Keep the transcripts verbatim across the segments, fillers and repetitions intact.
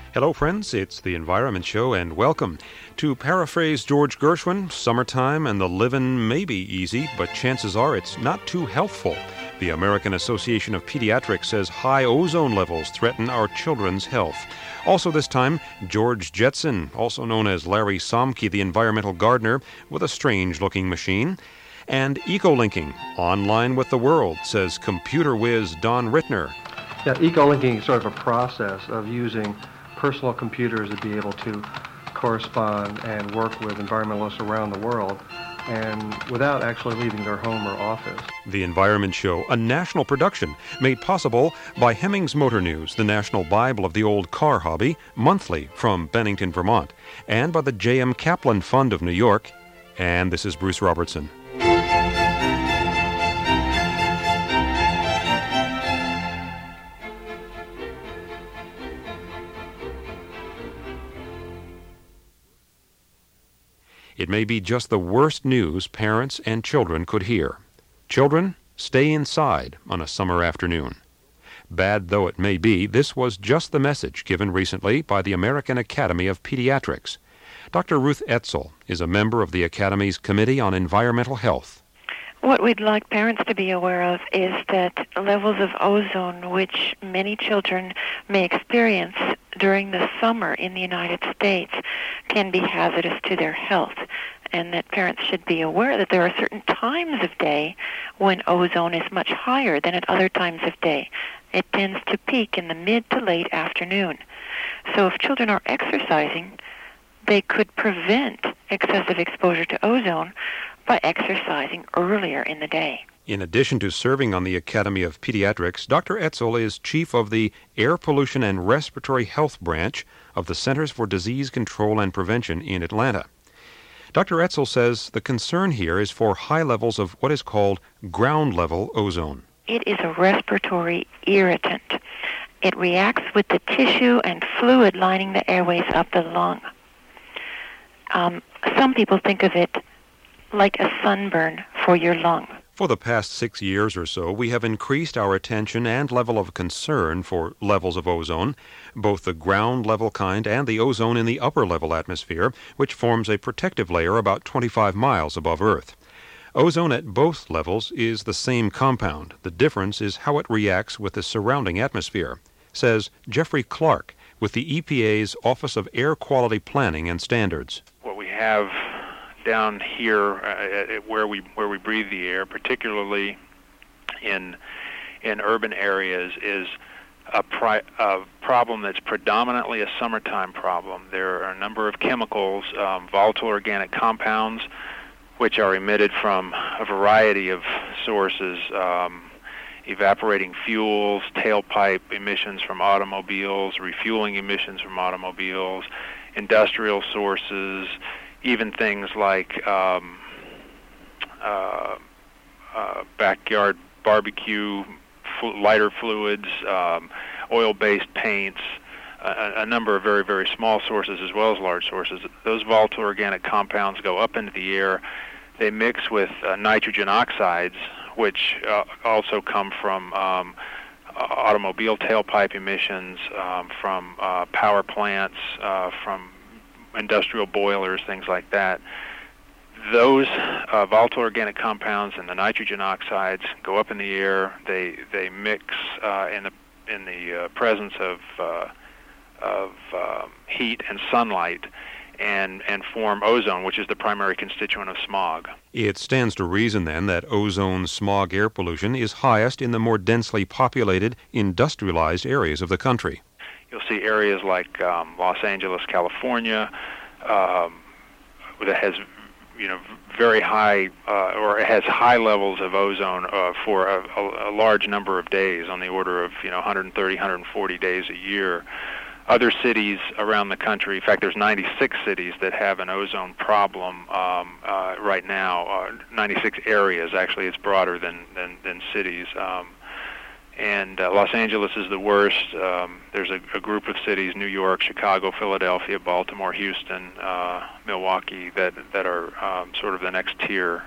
Hello, friends. It's the Environment Show, and welcome. To paraphrase George Gershwin, summertime and the livin' may be easy, but chances are it's not too healthful. The American Association of Pediatrics says high ozone levels threaten our children's health. Also this time, George Jetson, also known as Larry Somke, the environmental gardener, with a strange-looking machine. And eco-linking, online with the world, says computer whiz Don Rittner. Yeah, eco-linking is sort of a process of using personal computers to be able to correspond and work with environmentalists around the world and without actually leaving their home or office. The Environment Show, a national production made possible by Hemmings Motor News, the national Bible of the old car hobby, monthly from Bennington, Vermont, and by the J M Kaplan Fund of New York. And this is Bruce Robertson. It may be just the worst news parents and children could hear. Children, stay inside on a summer afternoon. Bad though it may be, this was just the message given recently by the American Academy of Pediatrics. Doctor Ruth Etzel is a member of the Academy's Committee on Environmental Health. What we'd like parents to be aware of is that levels of ozone, which many children may experience during the summer in the United States, can be hazardous to their health, and that parents should be aware that there are certain times of day when ozone is much higher than at other times of day. It tends to peak in the mid to late afternoon. So if children are exercising, they could prevent excessive exposure to ozone by exercising earlier in the day. In addition to serving on the Academy of Pediatrics, Doctor Etzel is chief of the Air Pollution and Respiratory Health Branch of the Centers for Disease Control and Prevention in Atlanta. Doctor Etzel says the concern here is for high levels of what is called ground-level ozone. It is a respiratory irritant. It reacts with the tissue and fluid lining the airways of the lung. Um, some people think of it like a sunburn for your lung. For the past six years or so, we have increased our attention and level of concern for levels of ozone, both the ground-level kind and the ozone in the upper-level atmosphere, which forms a protective layer about twenty-five miles above Earth. Ozone at both levels is the same compound. The difference is how it reacts with the surrounding atmosphere, says Jeffrey Clark with the E P A's Office of Air Quality Planning and Standards. What we have down here uh, where we where we breathe the air, particularly in in urban areas, is a, pri- a problem that's predominantly a summertime problem. There are a number of chemicals, um, volatile organic compounds, which are emitted from a variety of sources, um, evaporating fuels, tailpipe emissions from automobiles, refueling emissions from automobiles, industrial sources, even things like um, uh, uh, backyard barbecue, fl- lighter fluids, um, oil-based paints, a, a number of very, very small sources as well as large sources. Those volatile organic compounds go up into the air. They mix with uh, nitrogen oxides, which uh, also come from um, automobile tailpipe emissions, um, from uh, power plants, uh, from industrial boilers, things like that. Those uh, volatile organic compounds and the nitrogen oxides go up in the air. They they mix uh, in the in the uh, presence of uh, of uh, heat and sunlight, and and form ozone, which is the primary constituent of smog. It stands to reason, then, that ozone smog air pollution is highest in the more densely populated, industrialized areas of the country. You'll see areas like um, Los Angeles, California, um, that has, you know, very high, uh, or has high levels of ozone uh, for a, a, a large number of days, on the order of, you know, one hundred thirty, one hundred forty days a year. Other cities around the country, in fact, there's ninety-six cities that have an ozone problem um, uh, right now. Uh, ninety-six areas, actually, it's broader than than, than cities. Um, and uh, Los Angeles is the worst. Um, there's a, a group of cities, New York, Chicago, Philadelphia, Baltimore, Houston, uh, Milwaukee, that that are um, sort of the next tier.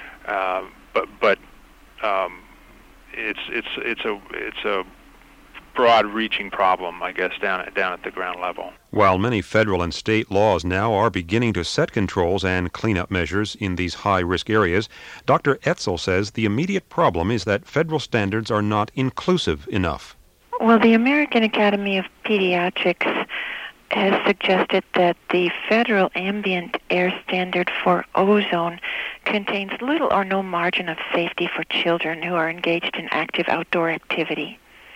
Uh, but but um, it's it's it's a it's a broad-reaching problem, I guess, down at, down at the ground level. While many federal and state laws now are beginning to set controls and cleanup measures in these high-risk areas, Doctor Etzel says the immediate problem is that federal standards are not inclusive enough. Well, the American Academy of Pediatrics has suggested that the federal ambient air standard for ozone contains little or no margin of safety for children who are engaged in active outdoor activity.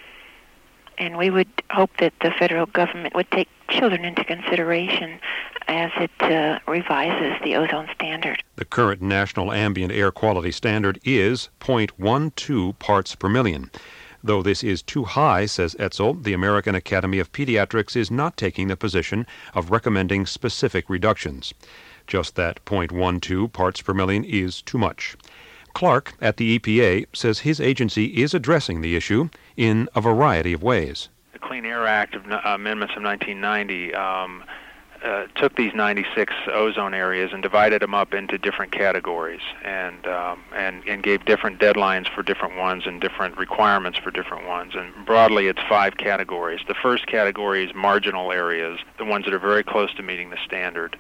And we would hope that the federal government would take children into consideration as it uh, revises the ozone standard. The current national ambient air quality standard is zero point one two parts per million. Though this is too high, says Etzel, the American Academy of Pediatrics is not taking the position of recommending specific reductions. Just that zero point one two parts per million is too much. Clark at the E P A says his agency is addressing the issue in a variety of ways. The Clean Air Act of uh, amendments of nineteen ninety um, uh, took these ninety-six ozone areas and divided them up into different categories, and, um, and and gave different deadlines for different ones and different requirements for different ones. And broadly, it's five categories. The first category is marginal areas, the ones that are very close to meeting the standard.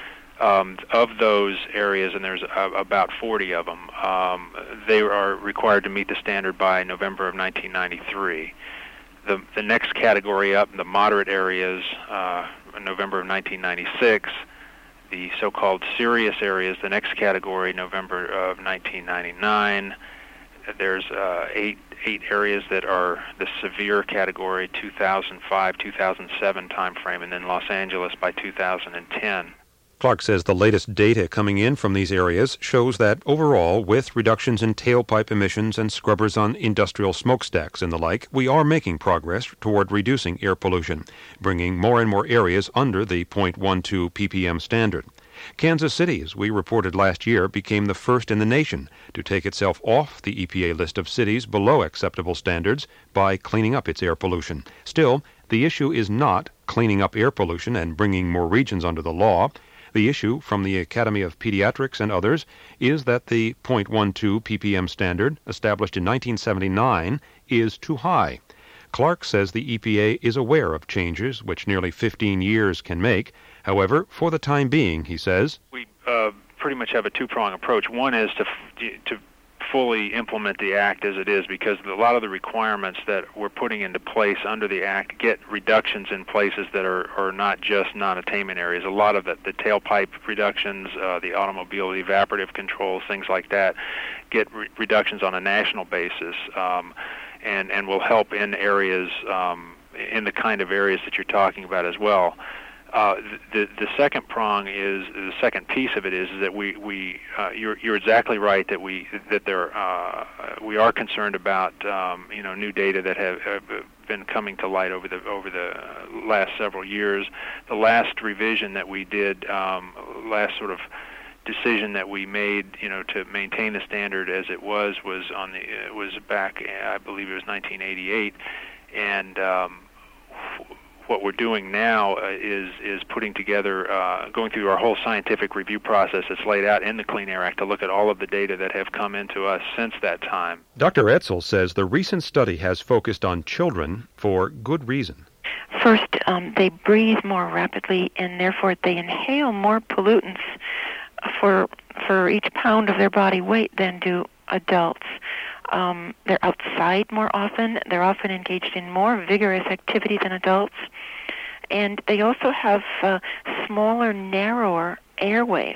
Um, of those areas, and there's uh, about forty of them, um, they are required to meet the standard by November of nineteen ninety-three. The, the next category up, the moderate areas, uh, November of nineteen ninety-six. The so-called serious areas, the next category, November of nineteen ninety-nine. There's uh, eight eight areas that are the severe category, two thousand five, two thousand seven timeframe, and then Los Angeles by two thousand ten. Clark says the latest data coming in from these areas shows that overall, with reductions in tailpipe emissions and scrubbers on industrial smokestacks and the like, we are making progress toward reducing air pollution, bringing more and more areas under the zero point one two p p m standard. Kansas City, as we reported last year, became the first in the nation to take itself off the E P A list of cities below acceptable standards by cleaning up its air pollution. Still, the issue is not cleaning up air pollution and bringing more regions under the law. The issue, from the Academy of Pediatrics and others, is that the zero point one two p p m standard, established in nineteen seventy-nine, is too high. Clark says the E P A is aware of changes which nearly fifteen years can make. However, for the time being, he says, we uh, pretty much have a two-pronged approach. One is to to fully implement the Act as it is, because a lot of the requirements that we're putting into place under the Act get reductions in places that are, are not just non-attainment areas. A lot of the, the tailpipe reductions, uh, the automobile evaporative controls, things like that, get re- reductions on a national basis, um, and, and will help in areas, um, in the kind of areas that you're talking about as well. Uh, the the second prong is the second piece of it is, is that we we uh, you're you're exactly right that we that there uh, we are concerned about um, you know new data that have, have been coming to light over the over the last several years. The last revision that we did, um, last sort of decision that we made, you know, to maintain the standard as it was was on the it was back, I believe it was nineteen eighty-eight, and um, what we're doing now uh, is is putting together, uh, going through our whole scientific review process that's laid out in the Clean Air Act to look at all of the data that have come into us since that time. Doctor Etzel says the recent study has focused on children for good reason. First, um, they breathe more rapidly, and therefore they inhale more pollutants for for each pound of their body weight than do adults. Um, they're outside more often. They're often engaged in more vigorous activity than adults. And they also have uh, smaller, narrower airways.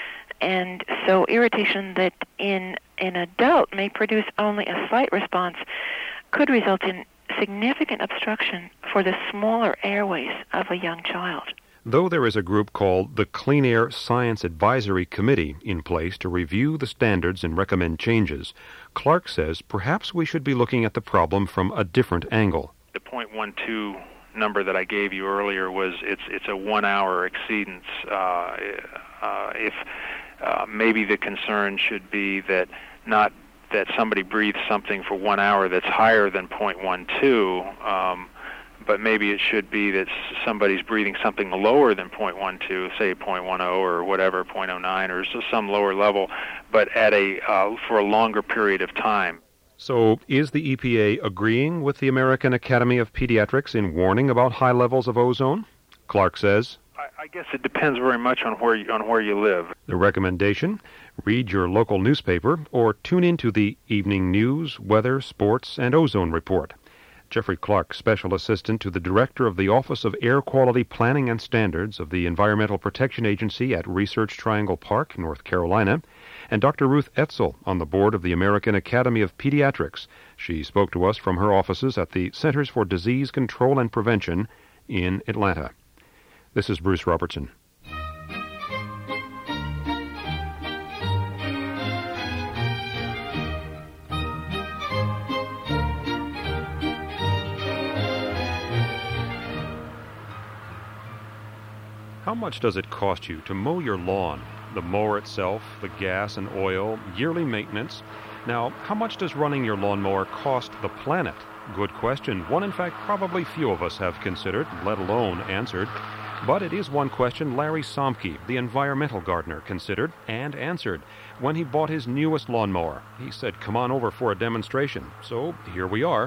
And so irritation that in an adult may produce only a slight response could result in significant obstruction for the smaller airways of a young child. Though there is a group called the Clean Air Science Advisory Committee in place to review the standards and recommend changes, Clark says perhaps we should be looking at the problem from a different angle. The zero point one two number that I gave you earlier was it's it's a one-hour exceedance. Uh, uh, if uh, maybe the concern should be that not that somebody breathes something for one hour that's higher than zero point one two. Um, But maybe it should be that somebody's breathing something lower than zero point one two, say zero point one zero or whatever, zero point zero nine or some lower level, but at a uh, for a longer period of time. So is the E P A agreeing with the American Academy of Pediatrics in warning about high levels of ozone? Clark says, I, I guess it depends very much on where you, on where you live. The recommendation, read your local newspaper or tune into the evening news, weather, sports, and ozone report. Jeffrey Clark, Special Assistant to the Director of the Office of Air Quality Planning and Standards of the Environmental Protection Agency at Research Triangle Park, North Carolina, and Doctor Ruth Etzel on the board of the American Academy of Pediatrics. She spoke to us from her offices at the Centers for Disease Control and Prevention in Atlanta. This is Bruce Robertson. How much does it cost you to mow your lawn? The mower itself, the gas and oil, yearly maintenance. Now, how much does running your lawnmower cost the planet? Good question. One, in fact, probably few of us have considered, let alone answered. But it is one question Larry Somke, the environmental gardener, considered and answered when he bought his newest lawnmower. He said, come on over for a demonstration. So here we are.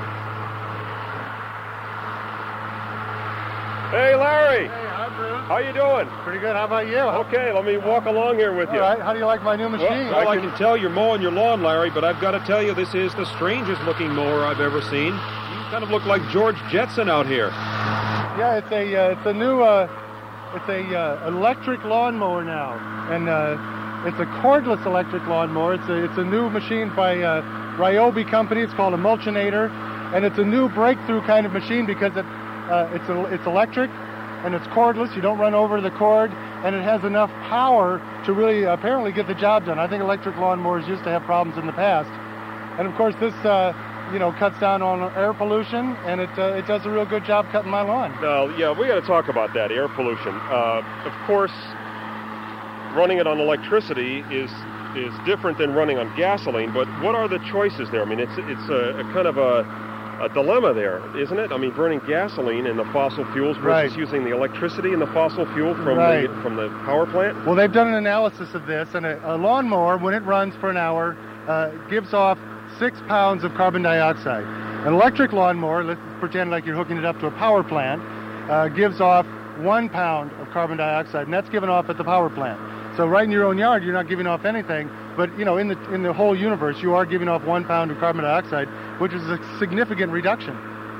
Hey, Larry. Hey, hi, Bruce. How you doing? Pretty good. How about you? Okay, let me walk along here with you. All right. How do you like my new machine? Well, well, I can tell you're mowing your lawn, Larry, but I've got to tell you, this is the strangest looking mower I've ever seen. You kind of look like George Jetson out here. Yeah, it's a uh, it's a new uh, it's a uh, electric lawnmower now, and uh, it's a cordless electric lawnmower. It's a it's a new machine by uh, Ryobi Company. It's called a Mulchinator, and it's a new breakthrough kind of machine because it uh, it's a, it's electric and it's cordless. You don't run over the cord, and it has enough power to really apparently get the job done. I think electric lawnmowers used to have problems in the past, and of course this. Uh, you know, cuts down on air pollution, and it uh, it does a real good job cutting my lawn. Now, yeah, we got to talk about that, air pollution. Uh, of course, running it on electricity is is different than running on gasoline, but what are the choices there? I mean, it's it's a, a kind of a, a dilemma there, isn't it? I mean, burning gasoline and the fossil fuels versus right. using the electricity and the fossil fuel from right. the from the power plant? Well, they've done an analysis of this, and a, a lawnmower, when it runs for an hour, uh, gives off six pounds of carbon dioxide. An electric lawnmower, let's pretend like you're hooking it up to a power plant, uh, gives off one pound of carbon dioxide, and that's given off at the power plant. So right in your own yard, you're not giving off anything, but you know, in the in the whole universe, you are giving off one pound of carbon dioxide, which is a significant reduction.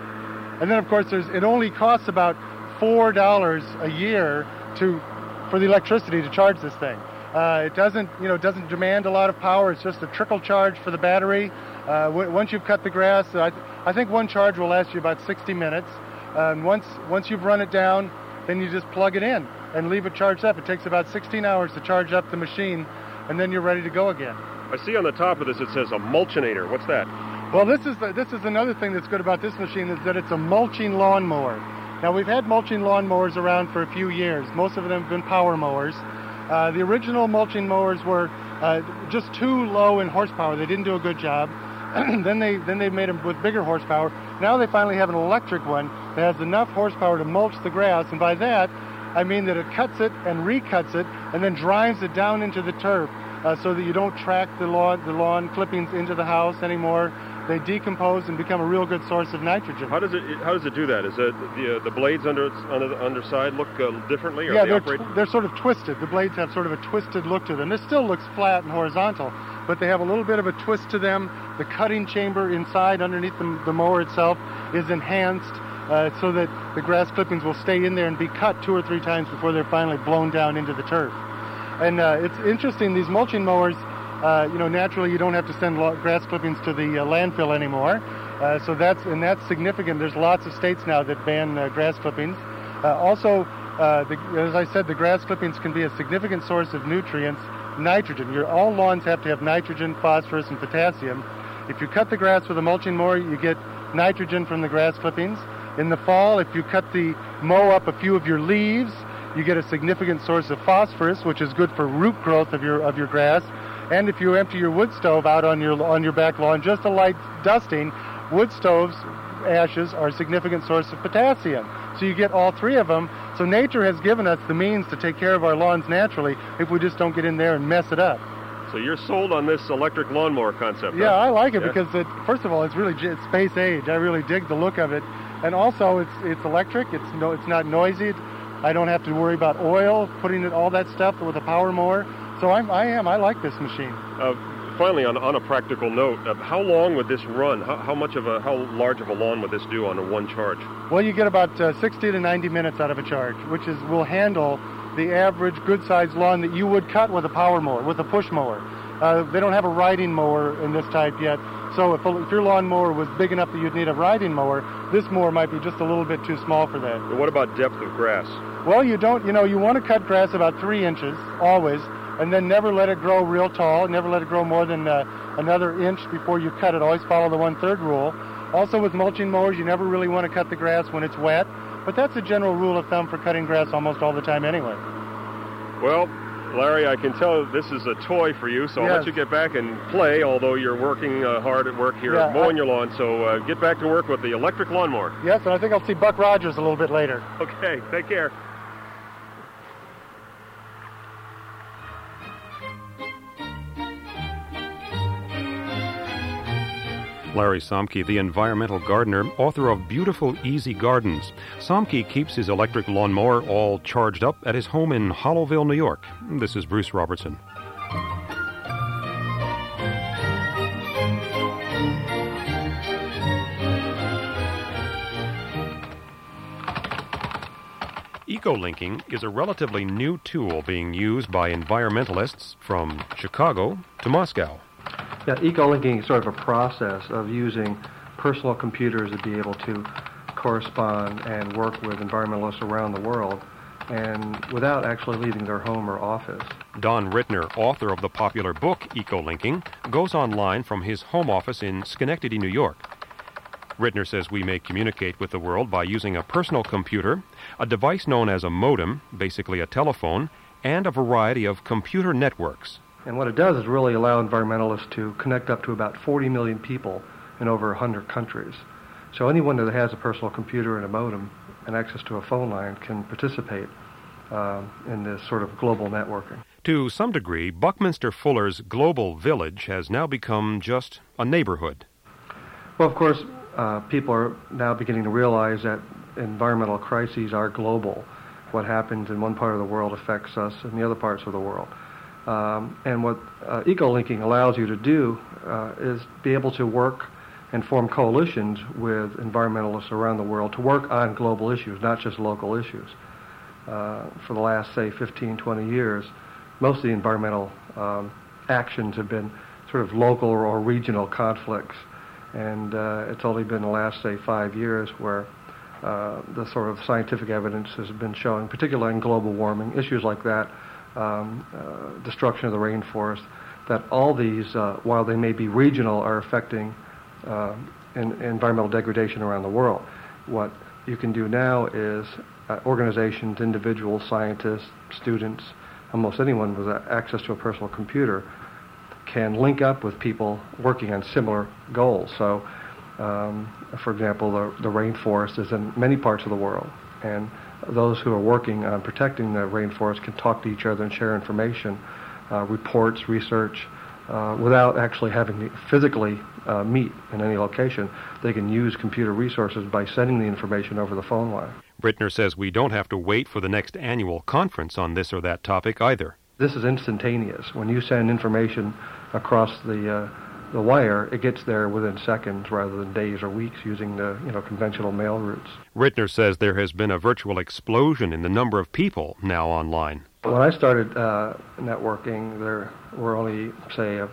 And then, of course, there's it only costs about four dollars a year to for the electricity to charge this thing. Uh, it doesn't, you know, doesn't demand a lot of power. It's just a trickle charge for the battery. Uh, w- once you've cut the grass, I, th- I think one charge will last you about sixty minutes. Uh, and once once you've run it down, then you just plug it in and leave it charged up. It takes about sixteen hours to charge up the machine, and then you're ready to go again. I see on the top of this it says a mulchinator. What's that? Well, this is the, this is another thing that's good about this machine is that it's a mulching lawnmower. Now, we've had mulching lawnmowers around for a few years. Most of them have been power mowers. Uh, the original mulching mowers were uh, just too low in horsepower. They didn't do a good job. then they then they made them with bigger horsepower. Now they finally have an electric one that has enough horsepower to mulch the grass, and by that I mean that it cuts it and recuts it and then drives it down into the turf uh, so that you don't track the lawn the lawn clippings into the house anymore. They decompose and become a real good source of nitrogen. How does it How does it do that? Is it the uh, the blades under its under the underside look uh, differently? Or yeah, they they're operate? tw- they're sort of twisted. The blades have sort of a twisted look to them. It still looks flat and horizontal, but they have a little bit of a twist to them. The cutting chamber inside, underneath the, the mower itself, is enhanced uh, so that the grass clippings will stay in there and be cut two or three times before they're finally blown down into the turf. And uh, it's interesting. These mulching mowers. Uh, you know, naturally, you don't have to send lo- grass clippings to the uh, landfill anymore. Uh, so that's and that's significant. There's lots of states now that ban uh, grass clippings. Uh, also, uh, the, as I said, the grass clippings can be a significant source of nutrients, nitrogen. Your all lawns have to have nitrogen, phosphorus, and potassium. If you cut the grass with a mulching mower, you get nitrogen from the grass clippings. In the fall, if you cut the mow up a few of your leaves, you get a significant source of phosphorus, which is good for root growth of your of your grass. And if you empty your wood stove out on your on your back lawn, just a light dusting, wood stoves ashes are a significant source of potassium. So you get all three of them. So nature has given us the means to take care of our lawns naturally if we just don't get in there and mess it up. So you're sold on this electric lawnmower concept, Yeah, huh? I like it Yeah? because, it, first of all, it's really j- it's space age. I really dig the look of it. And also, it's it's electric. It's no, it's not noisy. I don't have to worry about oil, putting it, all that stuff with a power mower. So I'm, I am. I like this machine. Uh, finally, on, on a practical note, uh, how long would this run? How, how much of a, how large of a lawn would this do on a one charge? Well, you get about uh, sixty to ninety minutes out of a charge, which is will handle the average good-sized lawn that you would cut with a power mower, with a push mower. Uh, they don't have a riding mower in this type yet, so if, if your lawn mower was big enough that you'd need a riding mower, this mower might be just a little bit too small for that. And what about depth of grass? Well, you don't, you know, you want to cut grass about three inches, always, and then never let it grow real tall, never let it grow more than uh, another inch before you cut it. Always follow the one-third rule. Also, with mulching mowers, you never really want to cut the grass when it's wet, but that's a general rule of thumb for cutting grass almost all the time anyway. Well, Larry, I can tell this is a toy for you, so I'll Yes. let you get back and play, although you're working uh, hard at work here, Yeah, mowing I- your lawn, so uh, get back to work with the electric lawnmower. Yes, and I think I'll see Buck Rogers a little bit later. Okay, take care. Larry Somke, the environmental gardener, author of Beautiful Easy Gardens. Somke keeps his electric lawnmower all charged up at his home in Hollowville, New York. This is Bruce Robertson. Eco-linking is a relatively new tool being used by environmentalists from Chicago to Moscow. Yeah, eco-linking is sort of a process of using personal computers to be able to correspond and work with environmentalists around the world, and without actually leaving their home or office. Don Rittner, author of the popular book Eco-Linking, goes online from his home office in Schenectady, New York. Rittner says we may communicate with the world by using a personal computer, a device known as a modem, basically a telephone, and a variety of computer networks. And what it does is really allow environmentalists to connect up to about forty million people in over one hundred countries. So anyone that has a personal computer and a modem and access to a phone line can participate um, in this sort of global networking. To some degree, Buckminster Fuller's global village has now become just a neighborhood. Well, of course, uh, people are now beginning to realize that environmental crises are global. What happens in one part of the world affects us in the other parts of the world. Um, and what uh, eco-linking allows you to do uh, is be able to work and form coalitions with environmentalists around the world to work on global issues, not just local issues. Uh, for the last, say, fifteen, twenty years, most of the environmental um, actions have been sort of local or regional conflicts. And uh, it's only been the last, say, five years where uh, the sort of scientific evidence has been showing, particularly in global warming, issues like that, um, uh, destruction of the rainforest, that all these, uh, while they may be regional, are affecting uh, in, environmental degradation around the world. What you can do now is uh, organizations, individuals, scientists, students, almost anyone with access to a personal computer can link up with people working on similar goals. So, um, for example, the, the rainforest is in many parts of the world, and those who are working on protecting the rainforest can talk to each other and share information, uh, reports, research, uh, without actually having to physically uh, meet in any location. They can use computer resources by sending the information over the phone line. Rittner says we don't have to wait for the next annual conference on this or that topic either. This is instantaneous. When you send information across the uh, the wire, it gets there within seconds rather than days or weeks using the you know conventional mail routes. Rittner says there has been a virtual explosion in the number of people now online. When I started uh, networking, there were only, say, a,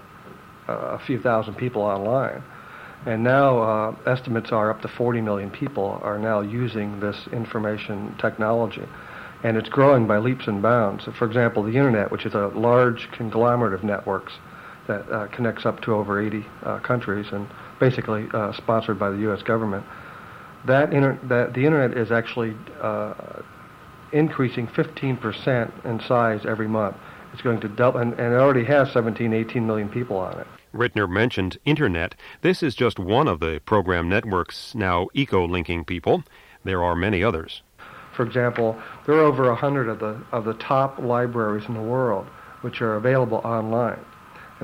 a few thousand people online. And now uh, estimates are up to forty million people are now using this information technology. And it's growing by leaps and bounds. For example, the Internet, which is a large conglomerate of networks that uh, connects up to over eighty uh, countries and basically uh, sponsored by the U S government, that, inter- that the Internet is actually uh, increasing fifteen percent in size every month. It's going to double, and, and it already has seventeen, eighteen million people on it. Rittner mentioned Internet. This is just one of the program networks now eco-linking people. There are many others. For example, there are over a hundred of the of the top libraries in the world which are available online.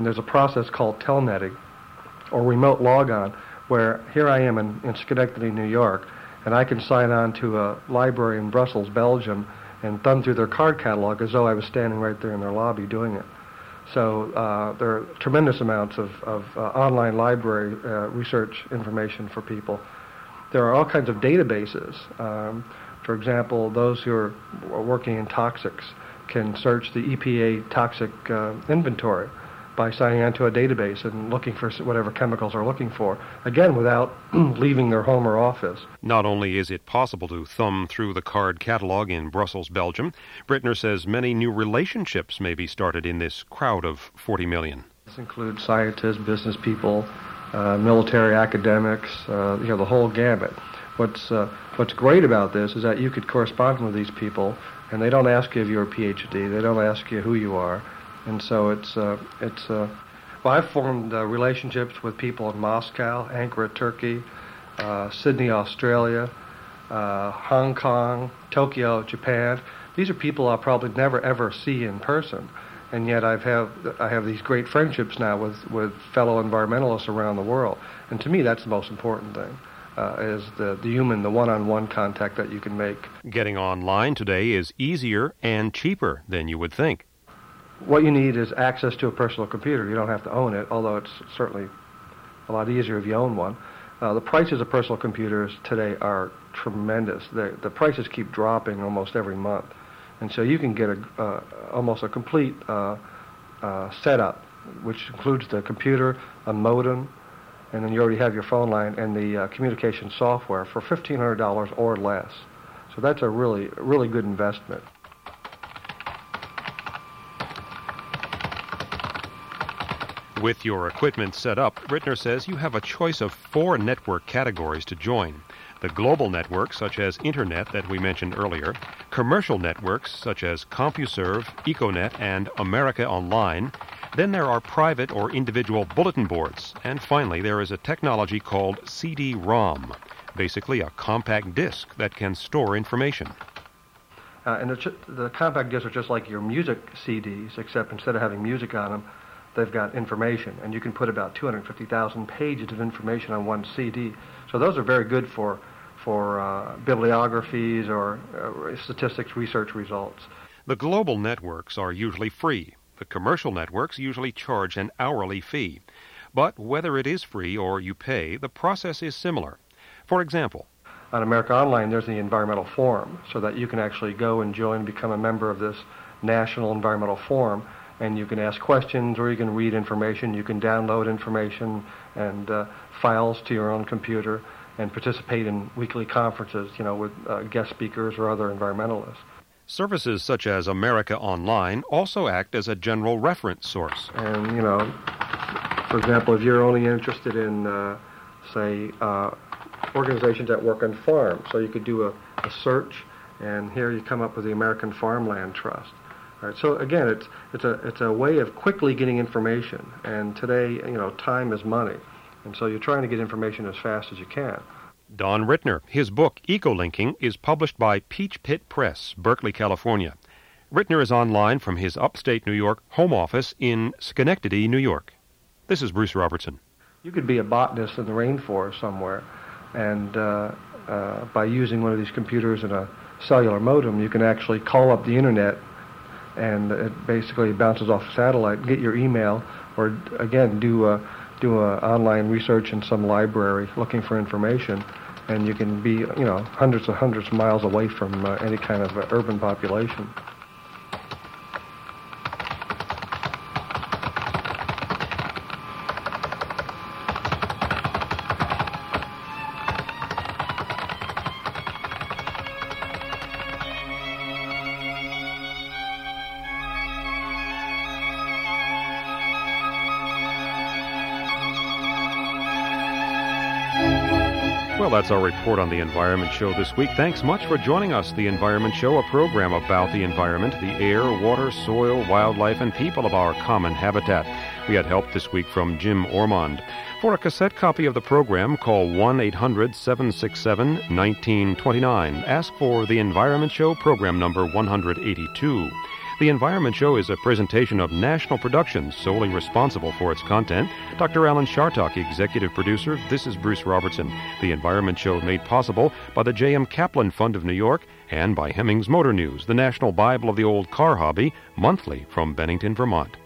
And there's a process called telnetting, or remote logon, where here I am in, in Schenectady, New York, and I can sign on to a library in Brussels, Belgium, and thumb through their card catalog as though I was standing right there in their lobby doing it. So uh, there are tremendous amounts of, of uh, online library uh, research information for people. There are all kinds of databases. Um, for example, those who are working in toxics can search the E P A toxic uh, inventory by signing onto a database and looking for whatever chemicals they're looking for, again, without leaving their home or office. Not only is it possible to thumb through the card catalog in Brussels, Belgium, Brittner says many new relationships may be started in this crowd of forty million. This includes scientists, business people, uh, military academics, uh, you know, the whole gamut. What's, uh, what's great about this is that you could correspond with these people, and they don't ask you if you're a P H D, they don't ask you who you are. And so it's, uh, it's uh, well, I've formed uh, relationships with people in Moscow, Ankara, Turkey, uh, Sydney, Australia, uh, Hong Kong, Tokyo, Japan. These are people I'll probably never, ever see in person. And yet I've have, I have these great friendships now with, with fellow environmentalists around the world. And to me, that's the most important thing, uh, is the, the human, the one-on-one contact that you can make. Getting online today is easier and cheaper than you would think. What you need is access to a personal computer. You don't have to own it, although it's certainly a lot easier if you own one. Uh, the prices of personal computers today are tremendous. The, the prices keep dropping almost every month. And so you can get a, uh, almost a complete uh, uh, setup, which includes the computer, a modem, and then you already have your phone line and the uh, communication software for fifteen hundred dollars or less. So that's a really, really good investment. With your equipment set up, Brittner says you have a choice of four network categories to join. The global networks, such as Internet that we mentioned earlier, commercial networks, such as CompuServe, Econet, and America Online. Then there are private or individual bulletin boards. And finally, there is a technology called C D ROM, basically a compact disc that can store information. Uh, and the, ch- the compact discs are just like your music C Ds, except instead of having music on them, they've got information, and you can put about two hundred fifty thousand pages of information on one C D. So those are very good for for uh, bibliographies or uh, statistics research results. The global networks are usually free. The commercial networks usually charge an hourly fee. But whether it is free or you pay, the process is similar. For example, on America Online, there's the Environmental Forum, so that you can actually go and join, become a member of this National Environmental Forum, and you can ask questions or you can read information, you can download information and uh, files to your own computer and participate in weekly conferences, you know, with uh, guest speakers or other environmentalists. Services such as America Online also act as a general reference source. And, you know, for example, if you're only interested in, uh, say, uh, organizations that work on farms, so you could do a, a search, and here you come up with the American Farmland Trust. All right, so again, it's it's a it's a way of quickly getting information, and today, you know, time is money, and so you're trying to get information as fast as you can. Don Rittner, his book Ecolinking is published by Peach Pit Press, Berkeley, California. Rittner is online from his upstate New York home office in Schenectady, New York. This is Bruce Robertson. You could be a botanist in the rainforest somewhere, and uh, uh, by using one of these computers and a cellular modem, you can actually call up the internet, and it basically bounces off a satellite, get your email, or again do a, do a online research in some library looking for information, and you can be, you know, hundreds and hundreds of miles away from uh, any kind of uh, urban population. Well, that's our report on The Environment Show this week. Thanks much for joining us. The Environment Show, a program about the environment, the air, water, soil, wildlife, and people of our common habitat. We had help this week from Jim Ormond. For a cassette copy of the program, call one eight hundred seven six seven one nine two nine. Ask for The Environment Show, program number one hundred eighty-two. The Environment Show is a presentation of National Productions, solely responsible for its content. Doctor Alan Chartock, executive producer. This is Bruce Robertson. The Environment Show made possible by the J M Kaplan Fund of New York and by Hemmings Motor News, the national Bible of the old car hobby, monthly from Bennington, Vermont.